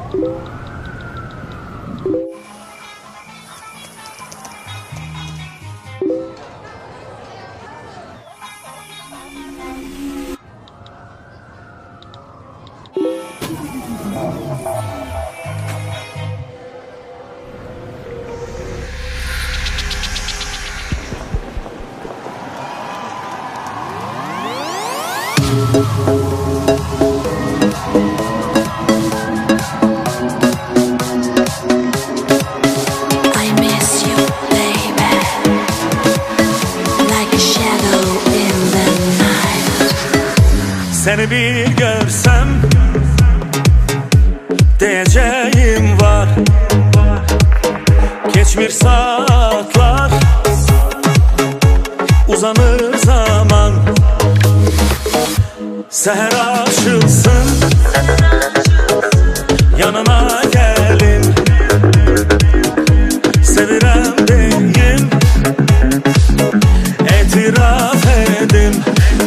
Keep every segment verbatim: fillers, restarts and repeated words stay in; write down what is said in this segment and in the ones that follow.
Seni bir görsem diyeceğim var. Geçmir saatler, uzanır zaman. Seher açılsın, yanına gelin. Sevirem deyim, etiraf edin.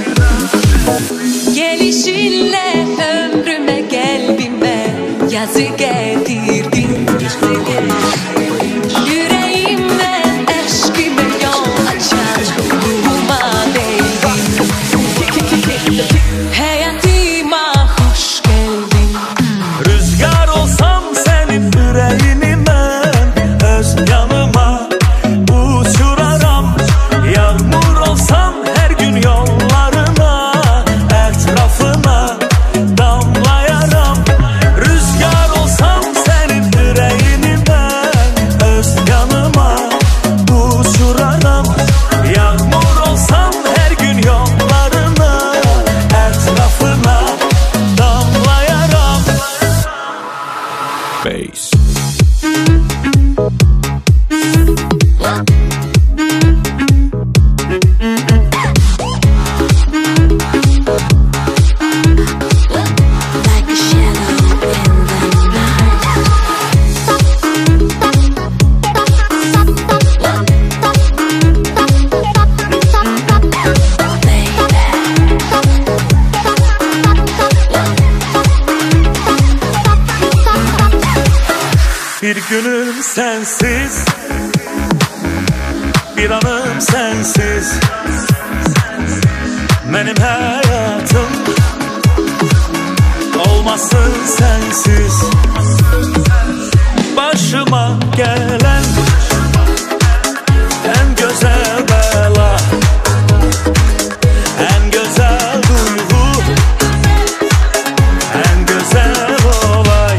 Gelişinle ömrüme, kalbime yazı getirdin. Yüreğime, aşkıma yol açar, ruhuma değdin. Hayatıma hoş geldin. Rüzgar olsam senin yüreğini ben öz yanıma uçurarım. Yağmur olsam her gün yollarına, etrafına damlayarım. Rüzgar olsam senin yüreğini ben öz yanıma uçurarım. Yağmur olsam her gün yollarına, etrafına damlayarım. Bass. Bir günüm sensiz, bir anım sensiz. Benim hayatım olmasın sensiz. Başıma gelen en güzel bela, en güzel duygu, en güzel olay.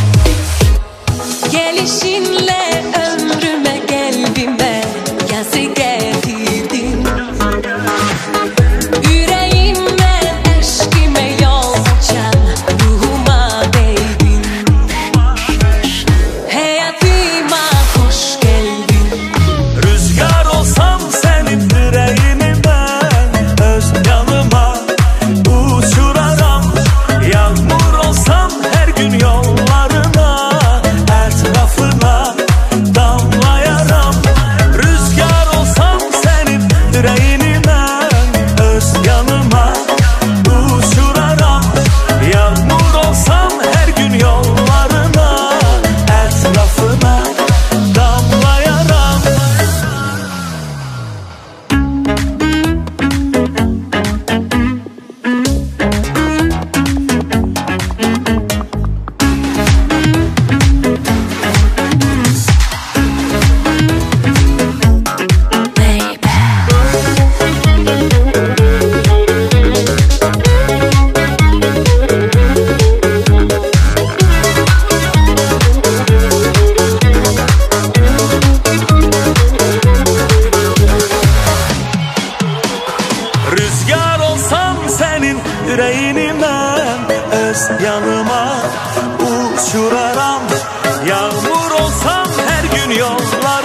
Gelişinle ömrüme, kalbime yazı getirdin. Yüreğime, aşkıma yol açan, ruhuma değdin. Hayatıma hoş geldin. Rüzgar olsam senin yüreğini ben öz yanıma uçurarım. Yağmur olsam her gün yollarına, etrafına damlayarım. Rüzgar olsam senin yüreğini ben öz yanıma uçurarım. Yağmur olsam her gün yollarına, etrafına damlayarım. Rüzgar olsam senin yüreğini ben öz yanıma uçurarım. Yağmur olsam her gün yollar